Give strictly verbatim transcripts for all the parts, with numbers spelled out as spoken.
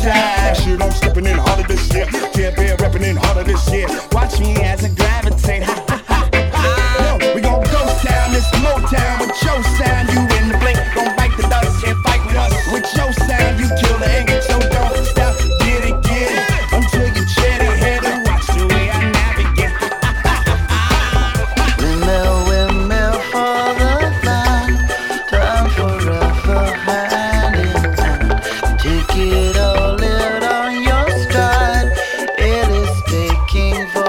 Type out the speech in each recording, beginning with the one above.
time. Shit, I'm stepping in harder this year. Tear bear repping in harder this year. Watch me as I gravitate. Ha ha ha ha. Yo, we gon' ghost town, this Motown with your sound. You in the blink, gon' bite the dust, can't fight with us. With your sound, you kill the ink, so don't stop. Get it, get it, until you jet it. Head and watch the way I navigate. Windmill, windmill for the fun. Time forever hand in hand. Take it all out on your stride. It is taking for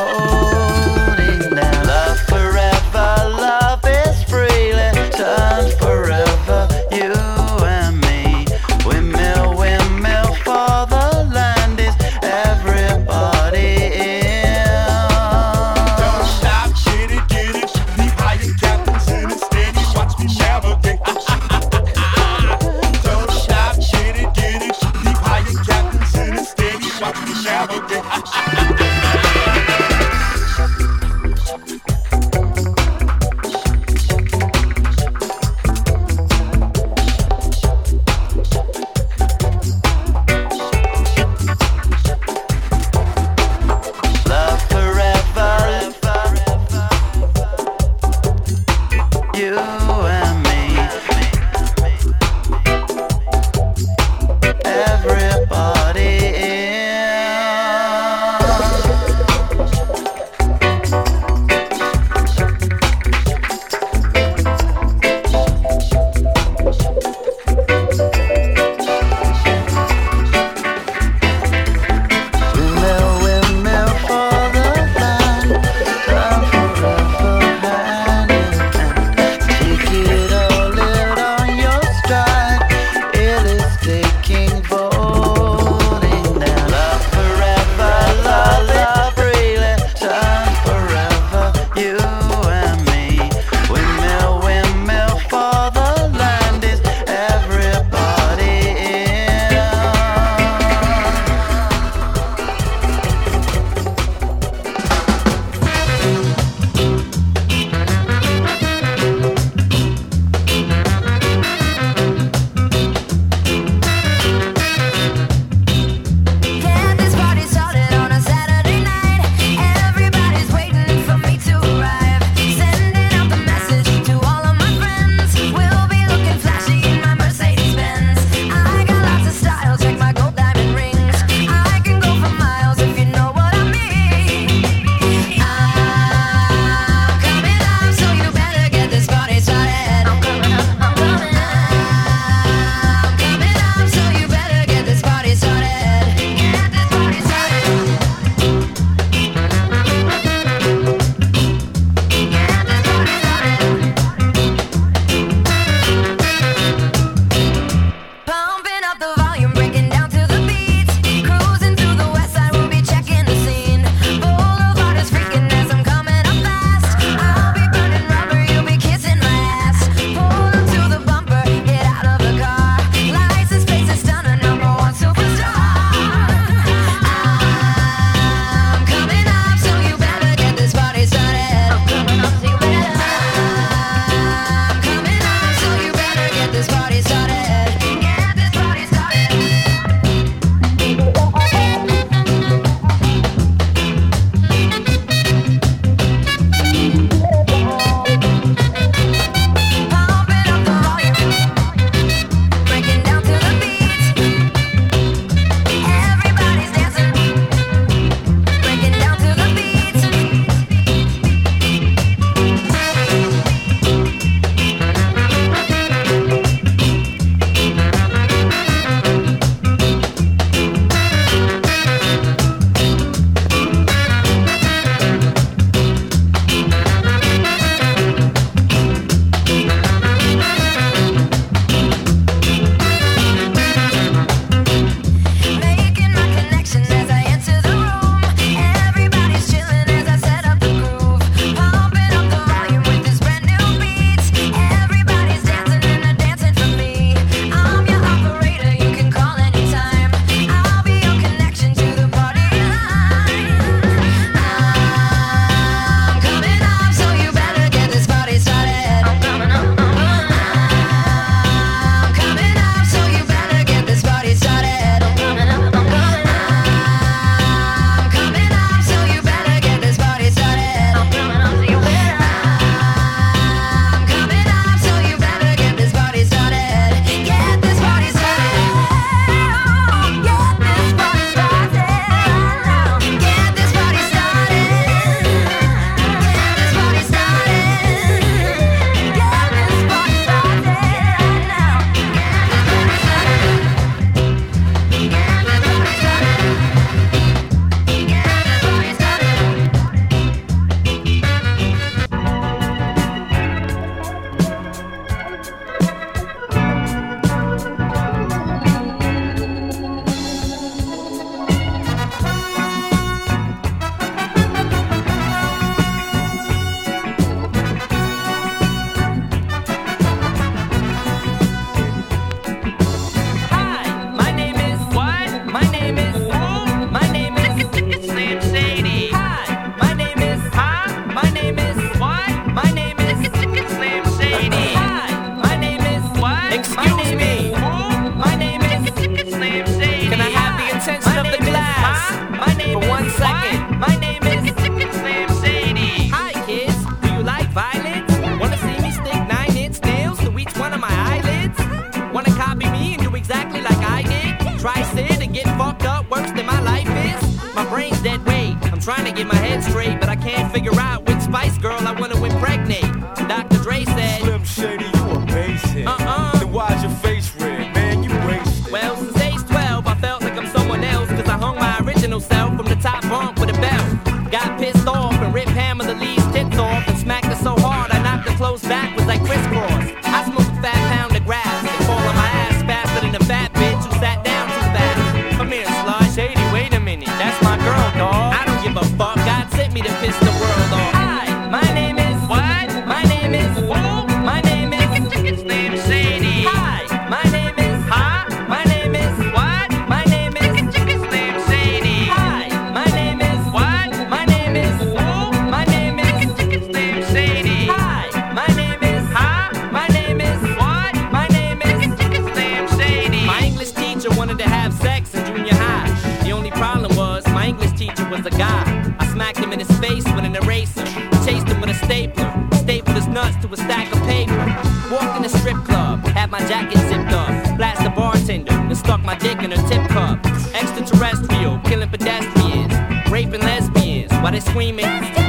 Excuse me. My name is Slim Shady. Can I have the attention of the class for one second? My name is Slim Shady. Hi kids, do you like violence? Wanna see me stick nine inch nails to each one of my eyelids? Wanna copy me and do exactly like I did? Try sit and get fucked up worse than my life is? My brain's dead weight. I'm trying to get my head straight, but I can't figure out which Spice Girl I wanna impregnate. Doctor Dre said, Slim Shady, you a basehead. Uh-uh. Then why's your face red, man? You wasted. Well, since age twelve, I felt like I'm someone else, cause I hung my original self from the top bunk with a belt. Got pissed off and ripped Pamela Lee's tits off and smacked her so hard I knocked her clothes backwards like crisscross. I smoked a fat pound of grass and fall on my ass faster than a fat bitch who sat down too fast. Come here, Sly Shady, wait a minute, that's my girl, dawg. I don't give a fuck, God sent me to piss the world off. Hi, my name is what? My name is who? My name is Slim Shady. Hi, my name is huh? My name is what? My name is Slim Shady. Hi, my name is what? My name is who? My name is Slim Shady. Hi, my name is huh? My name is what? My name is Slim Shady. My English teacher wanted to have sex in junior high. The only problem was my English teacher was a guy. I smacked him in his face with an eraser, chased him with a stapler, stapled his nuts to a stack of paper. Walked in a strip club, had my jacket zipped up, blasted the bartender, and stuck my dick in her tip cup. Extraterrestrial, killing pedestrians, raping lesbians while they screaming.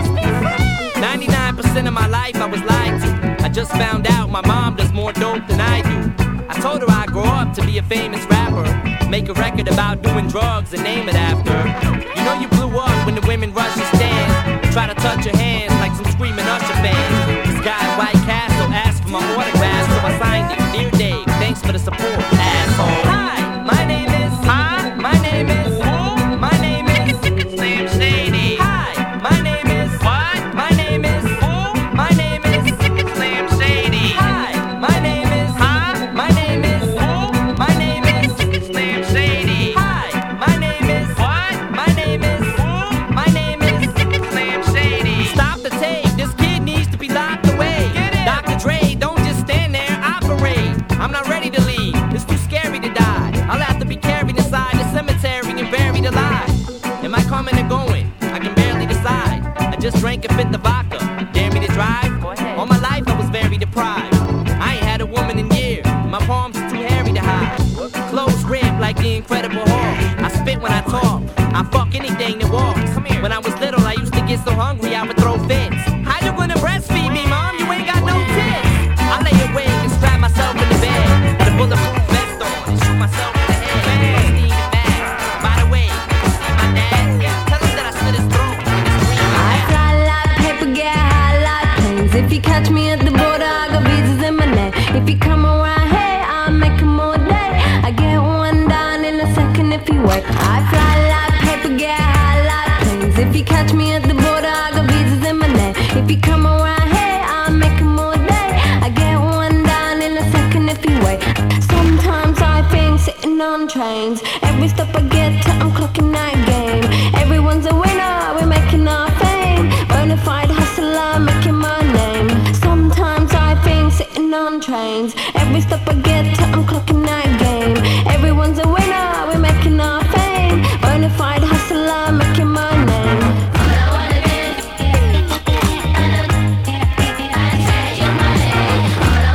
ninety-nine percent of my life I was lied to. I just found out my mom does more dope than I do. I told her I'd grow up to be a famous rapper, make a record about doing drugs and name it after. You know you blew up when the women rush your stand, try to touch your hands like some screaming Usher fans. This guy at White Castle asked for my autograph, so I signed it. Dear Dave, thanks for the support, asshole. Hi, my name is huh? My name is who? My name is Slim Shady. Hi, my name is what? My name is who? My name is Slim Shady. Hi, my name is huh? My name is who? My name is Slim Shady. Hi, my name is what? My name is who? My name is Slim Shady. Stop the tape, this kid needs to be locked away. Doctor Dre, don't just stand there, operate. I'm not ready to leave, it's too scary to die. I'll have to be carried inside the cemetery and buried alive. Am I coming or going? I can barely decide. I just drank and fit the vodka. Dare me to drive? All my life I was very deprived. I ain't had a woman in years. My palms are too hairy to hide. Clothes ripped like the Incredible Hulk. I spit when I talk. I fuck anything that walks. When I was little, I used to get so hungry I would throw fits. How you gonna breastfeed me, mom? You ain't got no tits. I lay awake and strap myself in the bed, put a bulletproof vest on and shoot myself in the head. Bust even mad. By the way, you see my dad? Tell him that I slit his throat and his scream. I fly like paper, get high like planes. If you catch me at the border, I got visas in my neck. If you come around here, I'll make 'em all day. I get one down in a second if you wait. I fly like paper, get high like planes. If you catch me at the border, I got visas in my neck. If you come around here, I'll make 'em all day. I get one down in a second if you wait. Sometimes I think sitting on trains. Every stop I get to, I'm clocking that game. Everyone's a winner, we're making our fame. Bonafide hustler, making my name. Sometimes I think sitting on trains. Every stop I get to, I'm clocking that game. Everyone's a winner, we're making our fame. Bonafide hustler, making my name.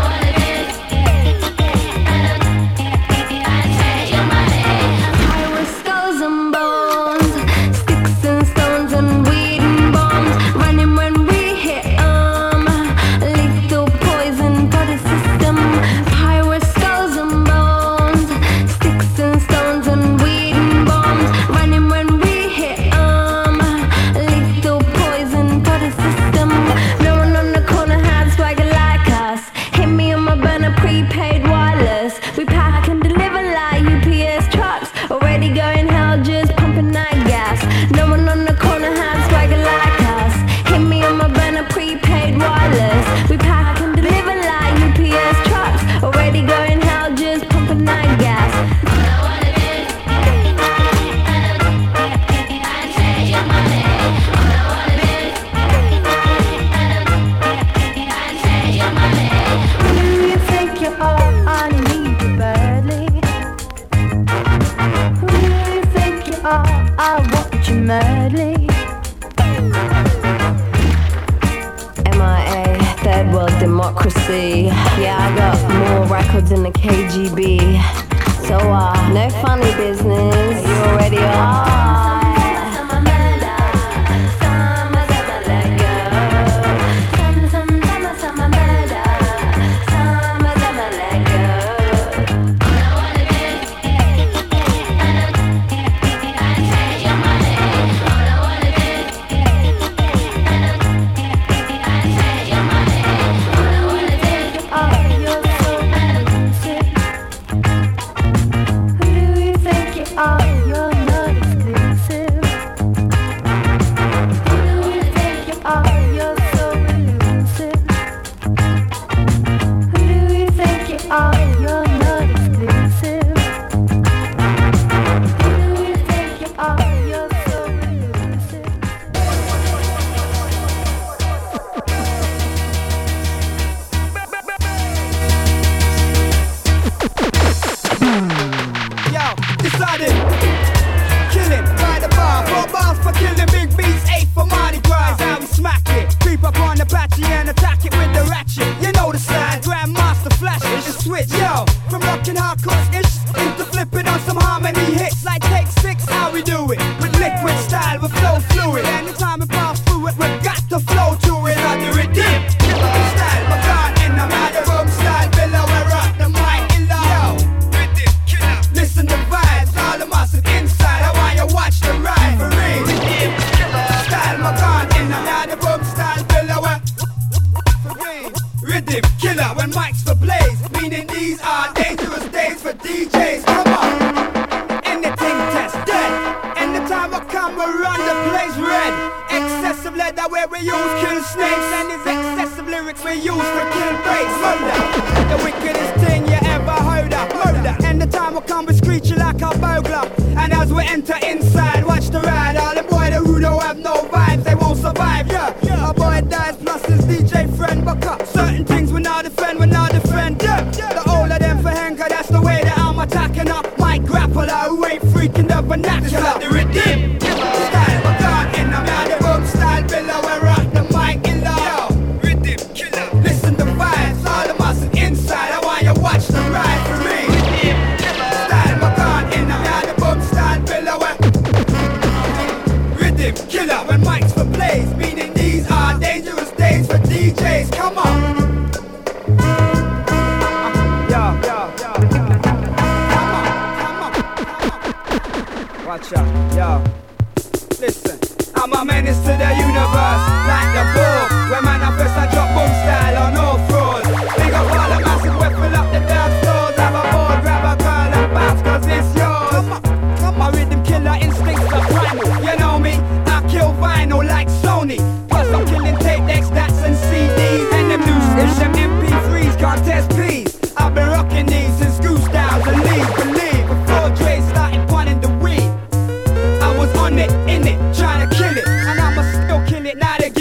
I was codes in the K G B. So, uh, no funny business. You already are. Trying to kill it, and I'ma still kill it. Now they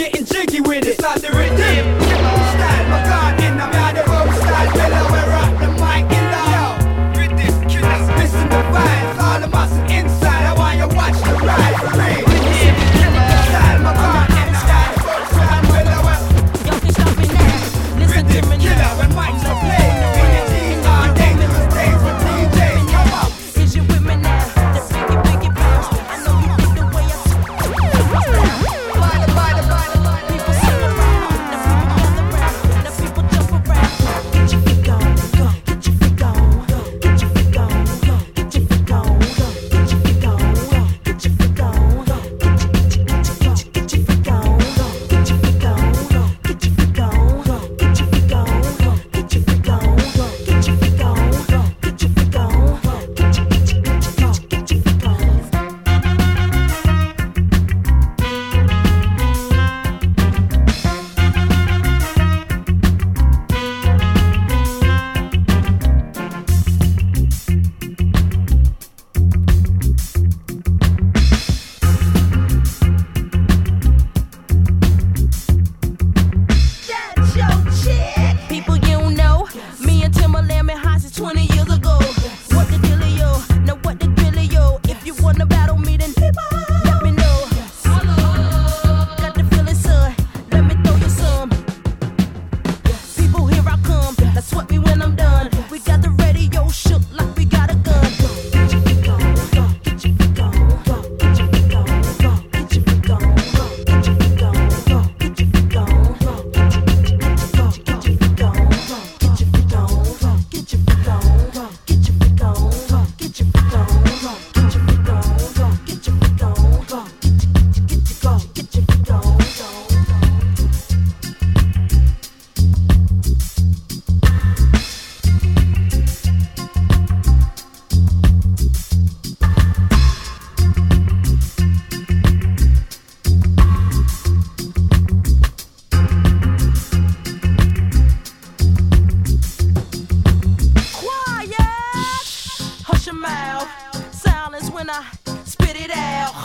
Hush your mouth. Silence when I spit it out.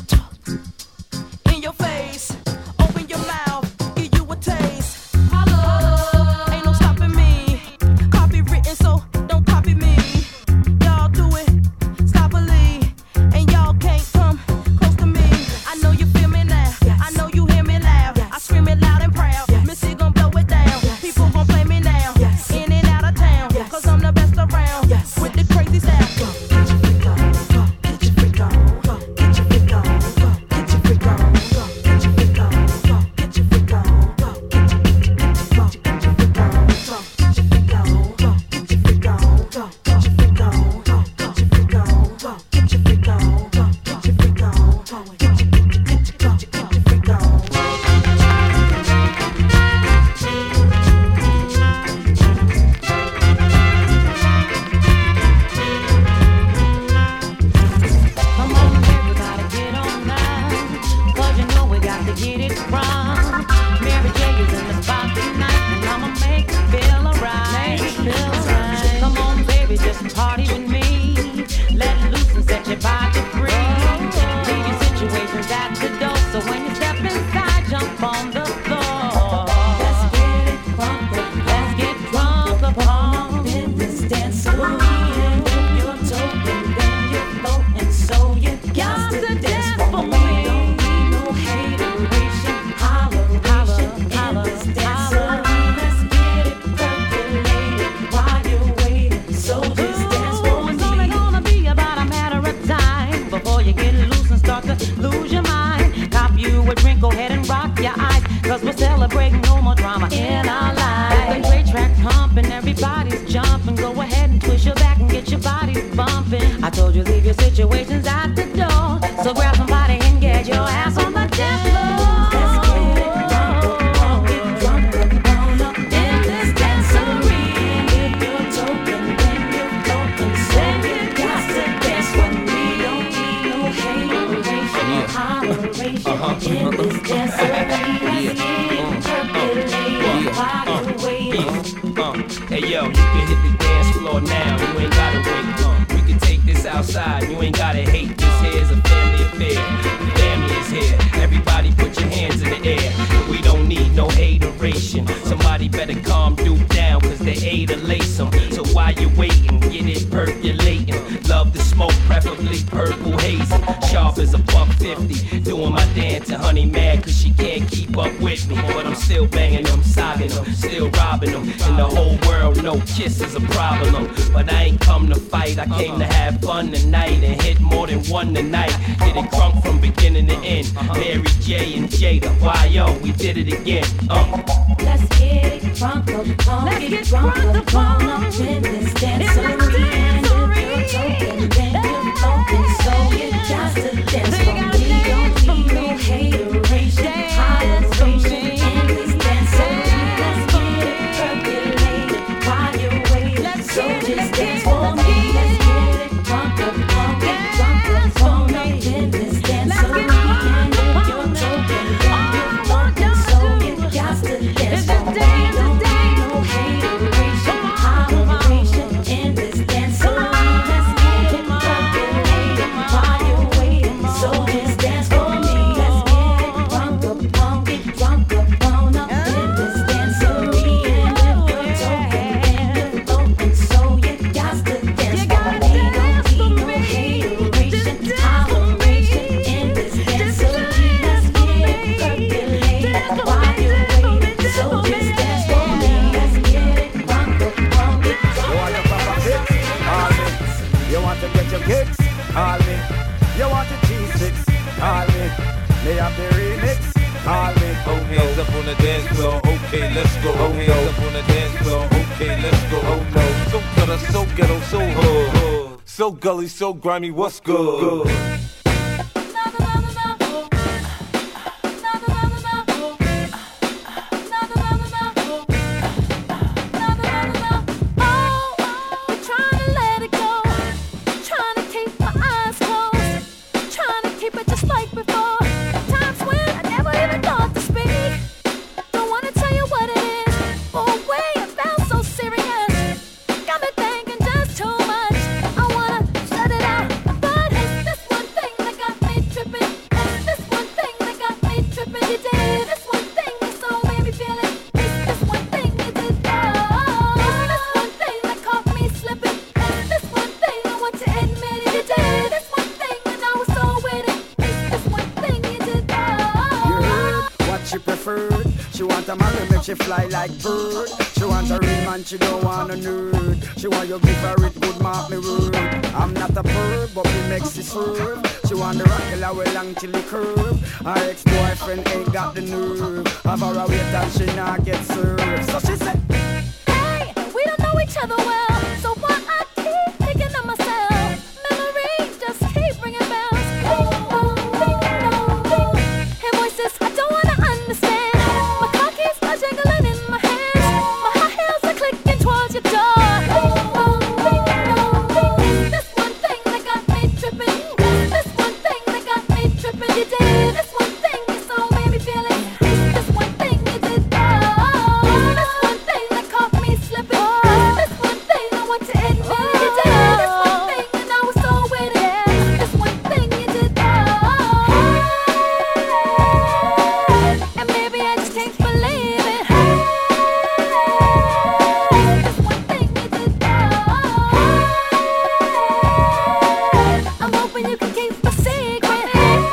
In your face. Open your mouth. Give you a taste. Ain't no stopping me. Copywritten, so don't copy me. Y'all do it sloppily, and y'all can't come close to me. I know you feel me now. I know you hear me loud. I scream it loud and proud. Missy gon' blow it down. People gon' play me now. In and out of town. Cause I'm the best around. With the crazy style. Get your freak on. Get your freak on. Get your freak on. Get your freak on. Get your freak on. Get your freak on. Get your get your get your get your freak on. Get your freak on. Get your freak on. Get your freak on. Get your freak on. Get your freak on. Get your freak on. Get your get your get your get your freak on. Come on, everybody, get on now. Cause you know we got to get it wrong. Mary J is in the spot tonight, and I'ma make you feel alright. Feel alright. Come on, baby, just party with me. Let loose and set your body free. Leave your situations at the door, so when you step inside, jump on the floor. Let's get it crunk up. Let's get drunk upon in this dancery. You're talking, then you're floating, so you got to dance for me. Don't need no hateration, holleration in this dancery. Let's get it percolated while you're waiting, so just dance for me. It's only gonna be about a matter of time before you get loose and start to lose your mind. Cop you a drink, go ahead and rock your eyes, cause we're celebrating no more drama in our lives. The great track pumping, everybody's jumping. Go ahead and twist your back and get your body bumping. I told you leave your situations at the door, so grab somebody and get your ass on the dance floor. Let's get it drunk up, get drunk up, on up in this dancery. If you're token, then you're floating, so you got to dance with me. Don't need no hateration, holleration in this dancery. Let's get it percolated while you're waiting. Uh, hey yo, you can hit the dance floor now, you ain't gotta wait. Uh, we can take this outside, you ain't gotta hate. This here's a family affair. The family is here. Everybody put your hands in the air. We don't need no hateration. Somebody better calm Duke down, cause they ate a lace 'em. So while you're waiting, get it percolating. Love the smoke, preferably purple haze. Sharp as a buck fifty. Doing my dance and honey mad cause she can't keep up with me. But I'm still banging them, sogging them, still robbing them. In the whole world, no kiss is a problem. But I ain't come to fight, I came to have fun tonight and hit more than one tonight. Get it crunk from beginning to end. Mary J and Jada, why yo, we did it again. Uh. Let's get it crunk up, on, let's get, get drunk up, on up in this dancery. And if you're token, then you're floating, so you got to dance for me. Don't need no hateration, holleration in this dancery. Let's get it percolated while you're waiting, so just dance for me. Let's get it crunk up, on, get drunk up, on up in this dancery. And if you're token, then you're floating, so you got to dance for me. Don't need no hateration, holleration in this dancery. Let's get it percolated while you're waiting, so just dance for me. Let's get it crunk up, on, get drunk up, on up in this dancery. And if you're token, then you're floating, so you got to dance for me. Don't need no hateration, holleration in this dancery. Let's get it percolated while you're waiting, so just dance for me. Let's get it crunk up, on, get You want to get your kicks? Call me. You want your G six? Call me. They have the remix? Call me. Oh, hands up on the dance floor, okay, let's go. Oh, hands up on the dance floor, okay, let's go. Oh no, so gutter, so ghetto, so hood, so gully, so grimy, what's good? Just like before, times when I never even thought to speak. Don't wanna tell you what it is, for a way it felt so serious. Got me thinking just too much. I wanna She want a man to make she fly like bird. She want a real man, she don't want a nerd. She want you give her it good, mark me word. I'm not a bird, but me makes it swerve. She want the rock till I will long till the curve. Her ex-boyfriend ain't got the nerve. Have her a wait and she not get served. So she said, hey, we don't know each other well, so why I keep thinking of myself? Memories just keep ringing bells. Ding dong, ding dong, ding. Hey voices I don't wanna understand. My car keys are jingling in my hands. My high heels are clicking towards your door. Ding dong, ding dong, ding. This one thing that got me tripping. This one thing that got me tripping. You did this one thing, you so made me feel it. This one thing you did. Oh, this one thing that caught me slipping. This one thing I want to admit. You did this one thing and I was so with it. This one thing you did. Oh, and maybe I just can't believe it. This one thing you did. Oh, I'm hoping you can keep a secret.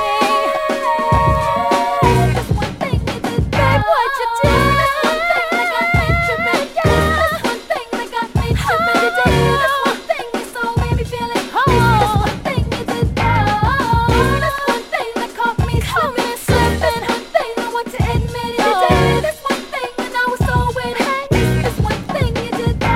This one thing you did. Babe, what you did. This one thing that got me tripping. Yeah, this one thing that got me tripping. You did this one thing you so made me feel it. This one thing you did. Oh, this one thing that caught me slipping, slipping. One thing I want to admit. You did this one thing and I was so with it. This one thing you did. Oh,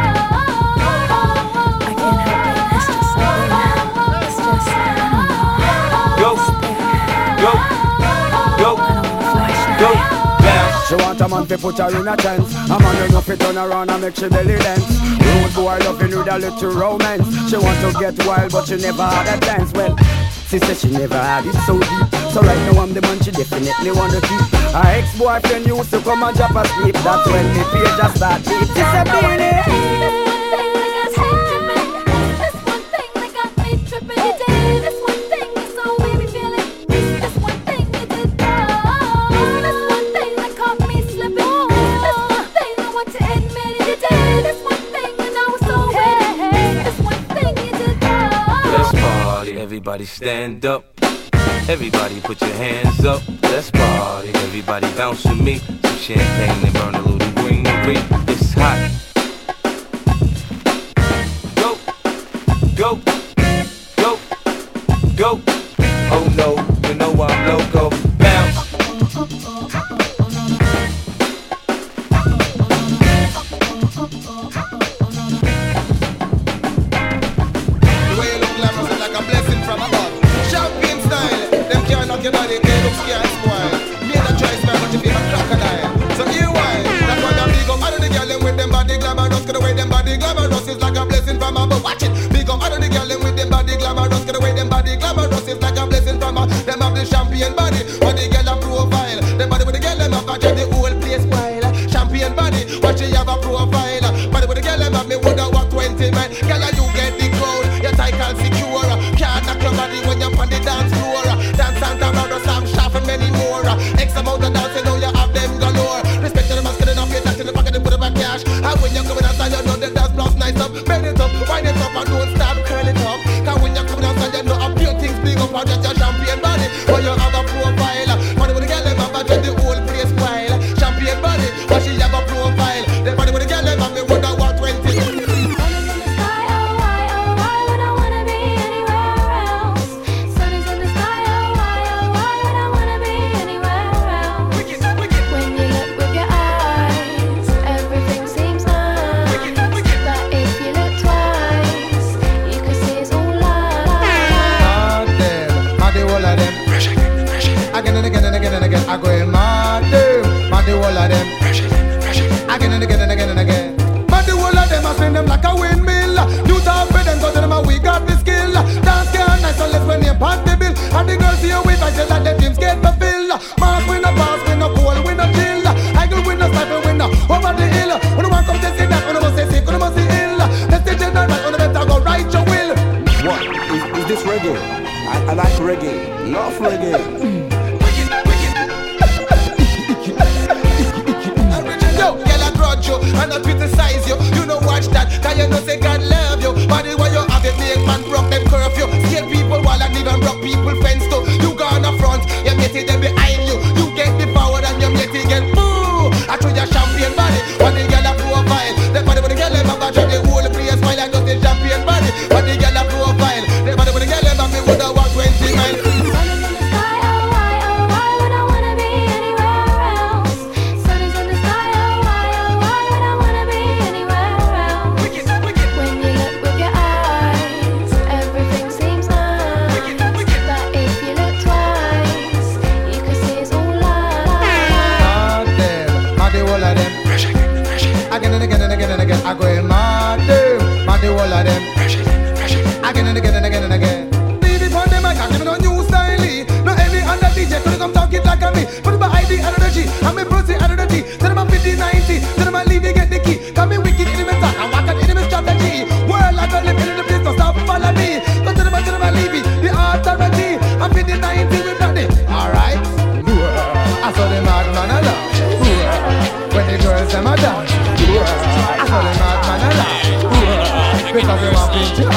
I can't help it. It's just something. It's just Go, go, go, go, bounce. she want a man to put her in a trance. A man enough to turn around and make she belly dance. Rude boy loving with a little romance. She want to get wild but she never had a chance. Well, she said she never had it so deep. So right now I'm the man she definitely wanna keep. Her ex-boyfriend used to come and drop asleep. That's when the page just start deep. She said, Beanie. This one thing that got me tripping. You did this one thing you so made me feel it. This one thing you did. Oh, this one thing that caught me slipping. This one thing I want to admit. You did this one thing and I was so with it. This one thing you did. Let's party, everybody stand up. Everybody put your hands up. Let's party, everybody bounce with me. Some champagne and burn a little greenery. It's hot. Go, go, go, go. Oh no, you know I'm loco. Bounce. The way you look glamorous is like a blessing from above. Champion style, them can't knock your body, they look scared and spoil. Me and a try style, but you feel a crocodile. So here why? That's why them big up out of the girl them with them body glamorous. Cause the way them body glamorous is like a blessing from above. Watch it, big up out of the girl them with them body glamorous. Cause the way them body glamorous is like a blessing from above. Them have the champion body, but the girl a profile. Them body with the girl them have got the whole place wild. Champion body, but she have a profile. Body with the girl them have me woulda walk twenty men. Girl you get the crowd, your title secure. Can't knock your body when you're on the dance floor. Dance Santa Barbara, Sam Shaft and many more. X amount of dance, you know you have them galore. Respect to the masculine of your tax in the pocket, they put it back cash. And when you're coming outside, you know the dance blouse nice up. Bend it up, wind it up and don't stop, curl it up. Cause when you're coming outside, you know a few things big up and just your champion body. But you have a profile. Body with the girl, them have a the whole place wild. Champion body, but she have a profile. The body with the girl, them have me woulda walk twenty. Again and again and again and again, I go in mad them, mad the whole of them. Again and again and again and again, mad the whole of them. I spin them like a windmill. You talk for them, go to them and we got the skill. Dance can't nice unless when you pass the bill. And the girls here with I say that the teams get fulfilled. Mark we no pass, we no cold, we no chill. Angle we no stifle, we no over the hill. When you want come to see that, when you must say sick, when you must say ill. Let's take it right, when you better go right your will. What? Is, is this reggae? I, I like reggae, love reggae. And I criticize you, you know watch that. Cause you know say God love you. Body where you have it, make man broke them curfew. Scare people while I even broke people fence too. You gone up front, your matey them behind you. You get the power and your matey get boo. Again and again and again and again. Leave it on the mic, I give it a new style. No any other D J could come talk it like a me. Put my I D out of the G, I'm a pussy out of the T. Tell them I'm fifty ninety, tell them I leave you get the key. Come me wicked in the metal, I walk out in the strategy. World like a living in the place, don't stop follow me. Go to the man, tell them I leave it, the authority. I'm fifty ninety with that day. Alright, I saw the madman a laugh. When the girls them a dance, I saw the madman a laugh. Because they want picture.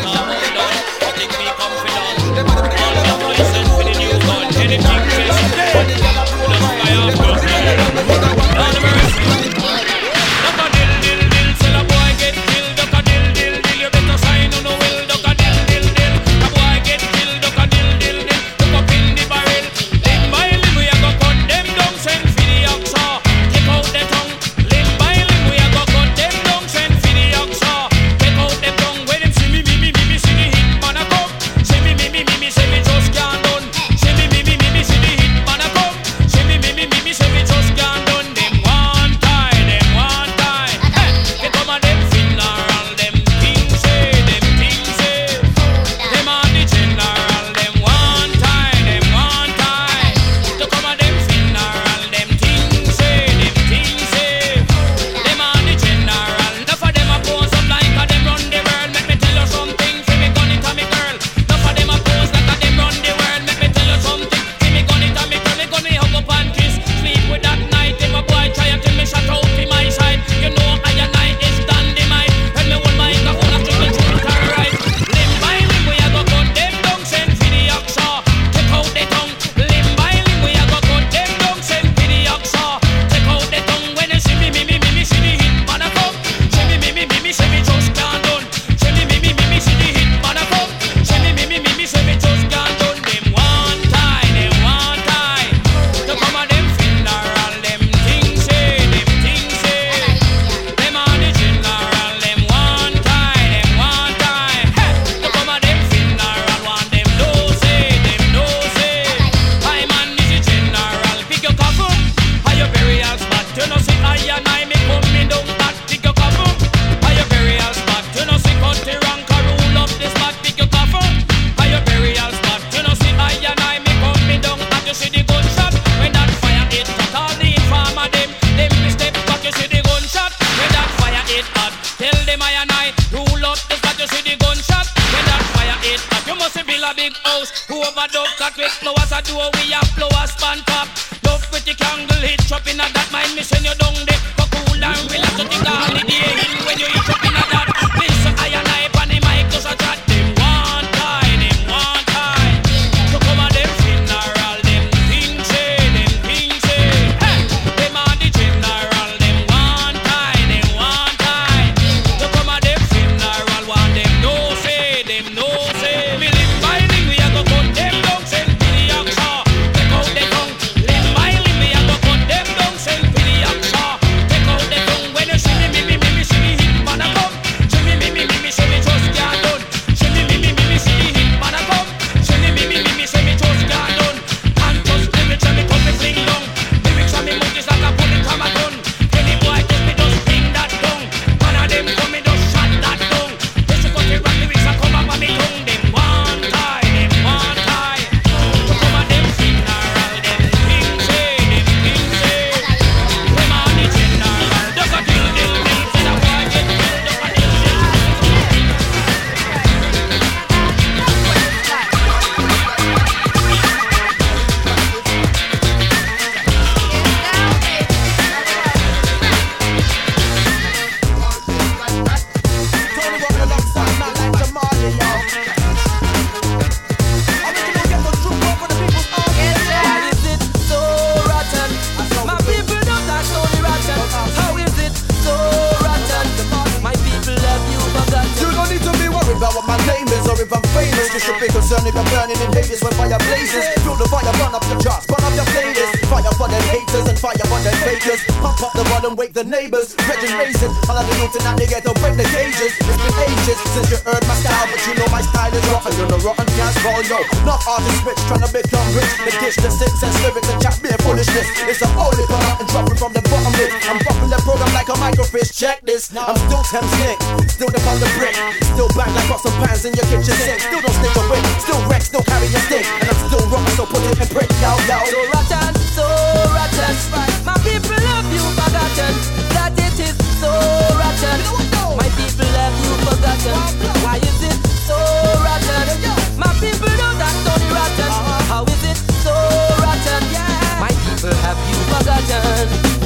Artists rich, trying to become rich. The dish, the six and lyrics and chat beer foolishness. It's a holy product and dropping from the bottom lip. I'm bumping the program like a microfiche, check this. I'm still Tim Stink, still the the brick. Still back like pots and pans in your kitchen sink. Still don't stink a whip, still wreck, still carry your stick. And I'm still rockin', so put it in brick, yo, yo. So rotten, so rotten. My people love you forgotten. That it is so rotten. My people have you forgotten. Why is it so rotten? My people know that Tony rotten. How is it so rotten? My people have you forgotten.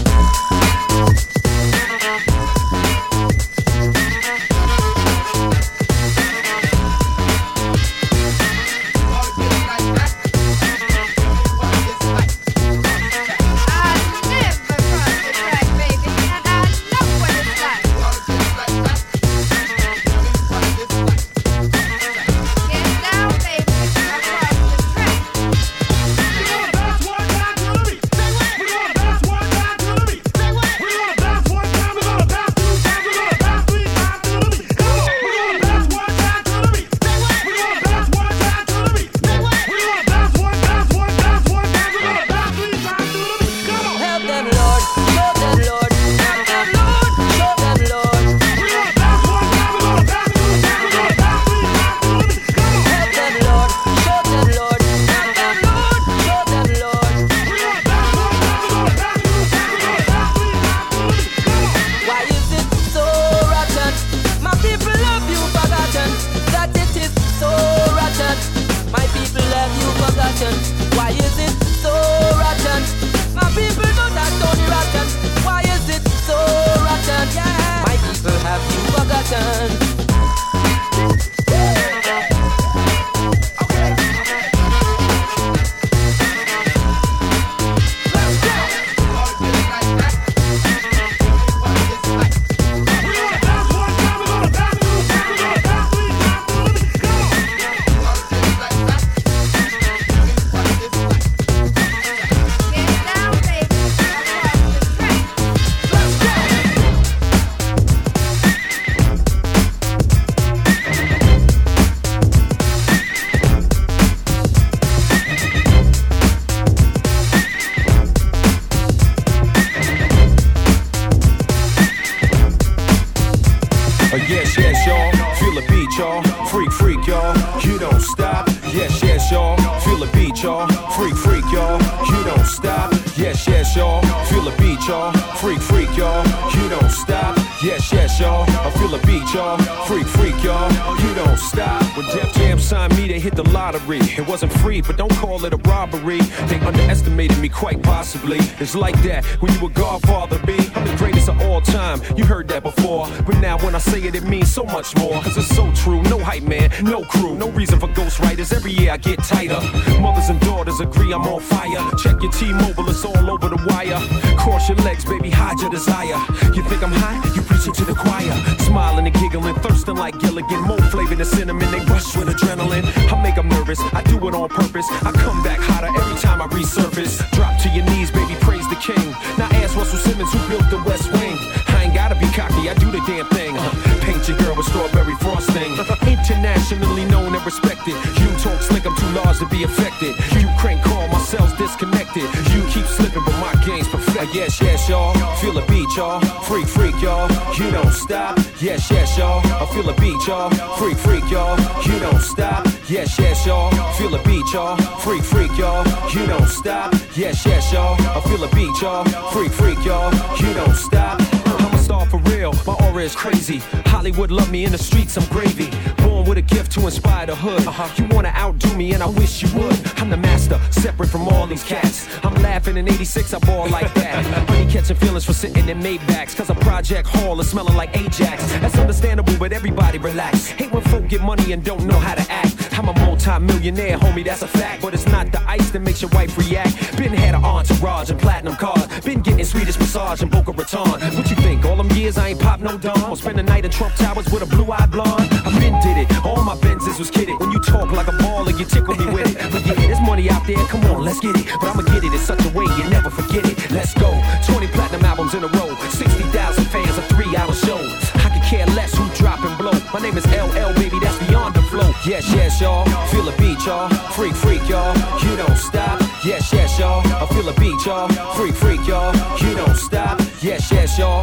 It wasn't free, but don't call it a robbery. They underestimated me quite possibly. It's like that when you were Godfather B. I'm the greatest of all time, you heard that before. But now when I say it, it means so much more. Cause it's so true, no hype man, no crew. No reason for ghostwriters, every year I get tighter. Mothers and daughters agree I'm on fire. Check your T-Mobile, it's all over the wire. Cross your legs, baby, hide your desire. You think I'm hot? You preach it to the choir. Smiling and giggling, thirsting like Gilligan. More flavor than cinnamon, they rush with adrenaline. I make them nervous, I do it on purpose. I come back hotter every time I resurface. Drop to your knees, baby, praise the king. Now ask Russell Simmons who built the West Wing. I ain't gotta be cocky, I do the damn thing. Uh, paint your girl with strawberry frosting. Internationally known and respected. You talk slick, I'm too large to be affected. You crank call, my cells disconnected. You keep slipping, but my game's perfect. Uh, yes, yes, y'all. Feel a beat, y'all. Freak, freak, y'all. You don't stop. Yes, yes, y'all. I feel a beat, y'all. Freak, freak, y'all. You don't stop. Yes, yes, y'all. Feel a beat, y'all. Freak, freak, y'all. You don't stop. Yes, yes, y'all. I feel a beat, y'all. Freak, freak, y'all. You don't stop. I'm a star for real. My aura is crazy. Hollywood love me, in the streets I'm gravy. Born with a gift to inspire the hood. Uh-huh. You wanna outdo me and I wish you would. I'm the master, separate from all these cats. I'm laughing in eighty-six, I ball like that. Honey catching feelings for sitting in Maybachs. Cause a Project Hall is smelling like Ajax. That's understandable, but everybody relax. Hate when folk get money and don't know how to act. I'm a multi-millionaire, homie, that's a fact. But it's not the ice that makes your wife react. Been had an entourage and platinum cars. Been getting Swedish massage and Boca Raton. What you think, all them years I ain't pop no dawn? Or spend the night in Trump Towers with a blue-eyed blonde? I been did it, all my Benzes was kidded. When you talk like a baller, you tickle me with it. But yeah, there's money out there, come on, let's get it. But I'ma get it in such a way you never forget it. Let's go, twenty platinum albums in a row, sixty thousand fans, a three-hour show. I could care less who drop and blow. My name is L L, baby, that's beyond the flow. Yes, yes, y'all, feel a beat, y'all. Freak, freak, y'all, you don't stop. Yes, yes, y'all, I feel a beat, y'all. Freak, freak, y'all, you don't stop. Yes, yes, y'all, feel a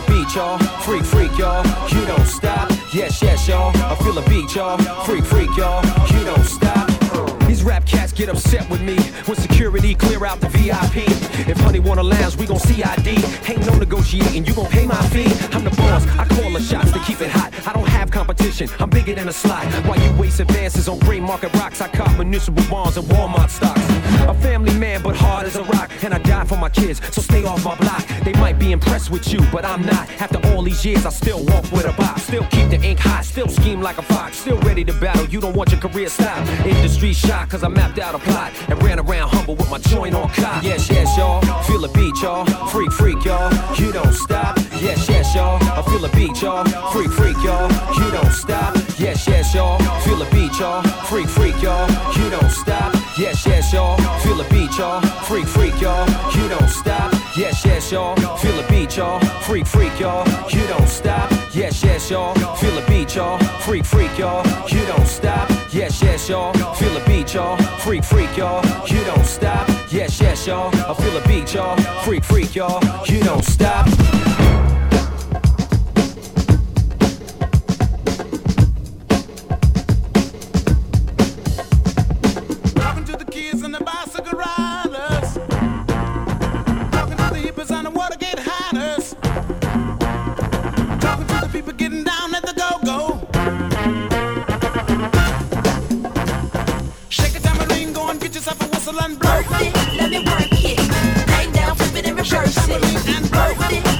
a beat, y'all. Freak, freak, y'all. You don't stop. Yes, yes, y'all. I feel a beat, y'all. Freak, freak, y'all. You don't stop. These rap cats get upset with me when security clear out the V I P. If honey wanna lounge, we gon' C I D. Ain't no negotiating, you gon' pay my fee. I'm the boss, I call the shots to keep it hot. I don't have competition, I'm bigger than a slide. While you waste advances on gray market rocks, I cop municipal bonds and Walmart stocks. A family man, but hard as a rock. And I die for my kids, so stay off my block. They might be impressed with you, but I'm not. After all these years, I still walk with a box. Still keep the ink hot, still scheme like a fox. Still ready to battle, you don't want your career stopped. Industry shock, cause I mapped out a plot and ran around humble with my joint on cock. Yes, yes, y'all, feel a beat, y'all. Freak, freak, y'all, you don't stop. Yes, yes, y'all, I feel a beat, y'all. Freak, freak, y'all, you don't stop. Yes, yes, y'all, feel a beat, y'all. Freak, freak, y'all, you don't stop. Yes, yes, y'all, feel a beat, y'all. Freak, freak, y'all, you don't stop. Yes, yes, y'all, feel a beat, y'all. Freak, freak, y'all, you don't stop. Yes, yes, y'all, feel a beat, y'all. Freak, freak, y'all, you don't stop. Yes, yes, y'all, feel a beat, y'all. Freak, freak, y'all, you don't stop. Yes, yes, y'all, I feel a beat, y'all. Freak, freak, y'all, you don't stop. Talking to the kids and the bicycle riders. Talking to the hippies and the Watergate hiders. Talking to the people getting down at the go-go. Shake a tambourine, go and get yourself a whistle and blow. Let me work it. Lay down, flip it and reverse it. And blow.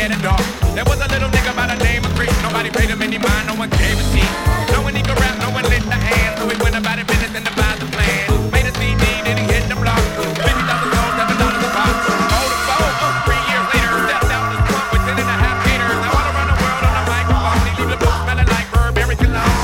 scared of dark. There was a little nigga by the name of Chris. Nobody paid him any mind, no one gave a shit. No one he could rap, no one lent a hand. So he went about it business and devised a plan. Made a C D, then he hit the block. fifty thousand dollars, seven dollars a pop. Hold the phone, uh, three years later, stepped out the trunk with ten and a half gators. Now all around the world on the microphone, he leave the book smelling like Burberry cologne.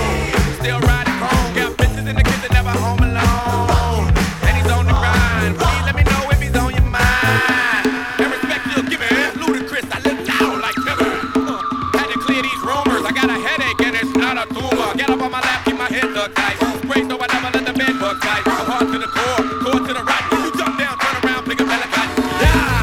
Still riding home, got bitches in the kitchen, never home alone. And he's on the grind, please let me know if he's on your mind. And respect you'll give me, Ludacris, I live loud like Timber. Uh, had to clear these rumors, I got a headache and it's not a tumor. Get up on my lap, keep my head tucked tight. Spray so I never let the bed bug tight. I'm hard to the core, core to the right. When you jump down, turn around, pick a Pelican. Yeah!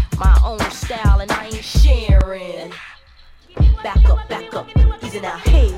Back up, back up, easy now, hey.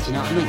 you know what I mean?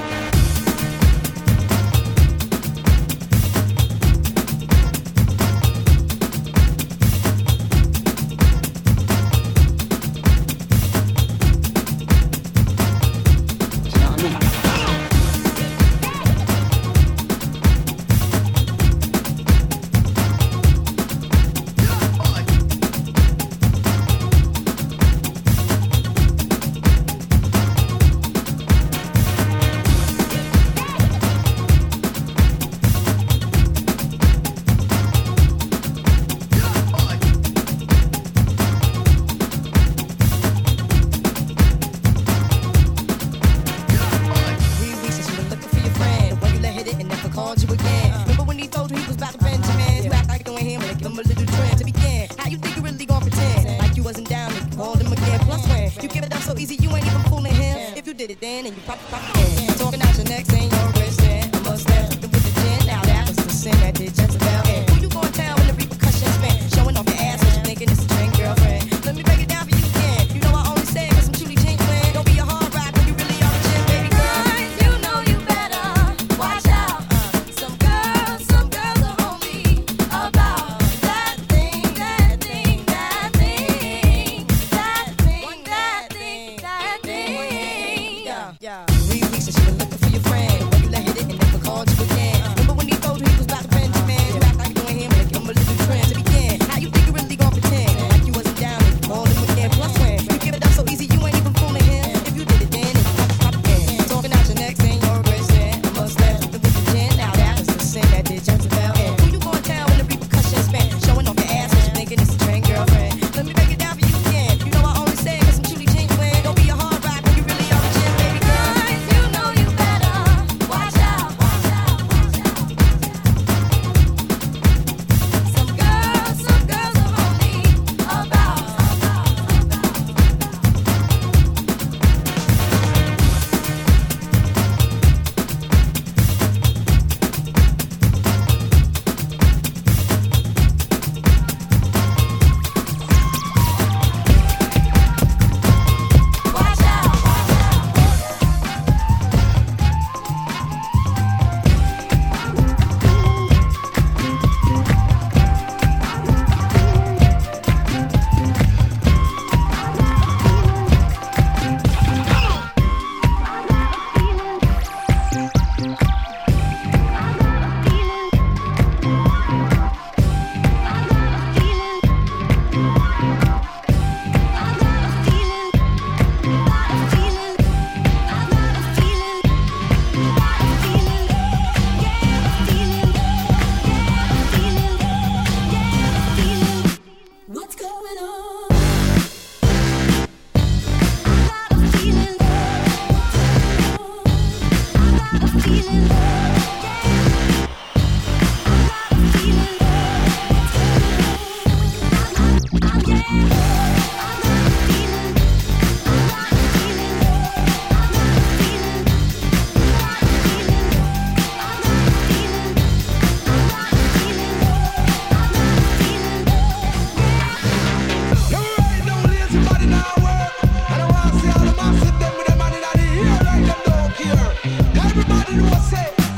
Everybody know say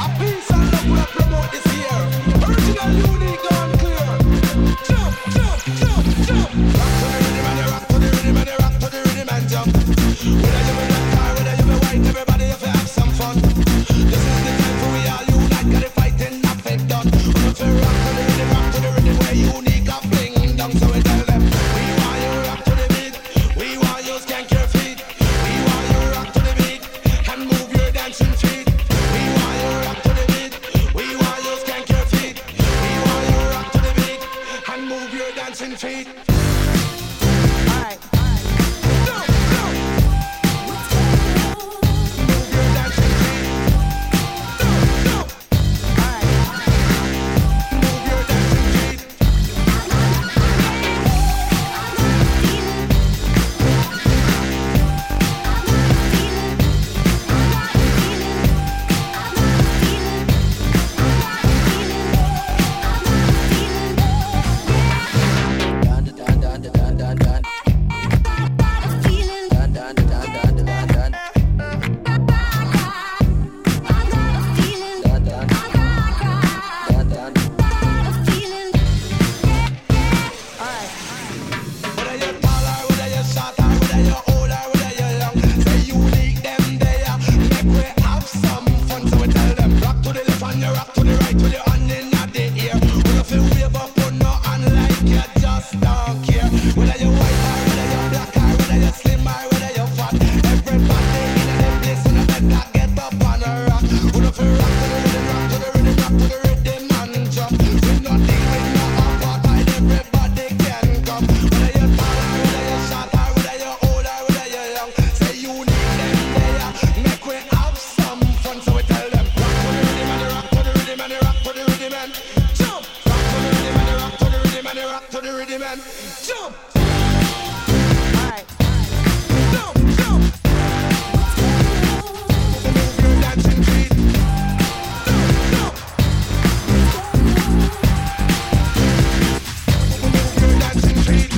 dancing feet. Move your dancing feet.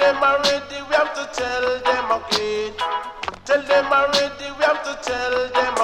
Tell them already, we have to tell them